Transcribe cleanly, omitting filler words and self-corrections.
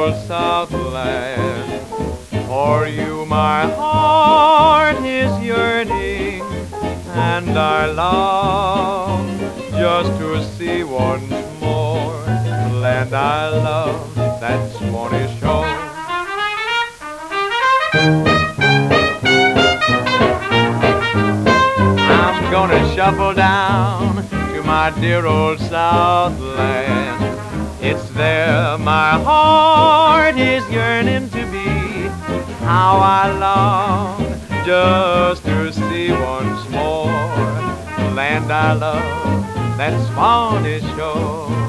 old Southland. For you my heart is yearning, and I long just to see once more the land I love, that Swanee shore. I'm gonna shuffle down to my dear old Southland. It's there my heart is yearning to be. How I long just to see once more the land I love, that Swanee shore.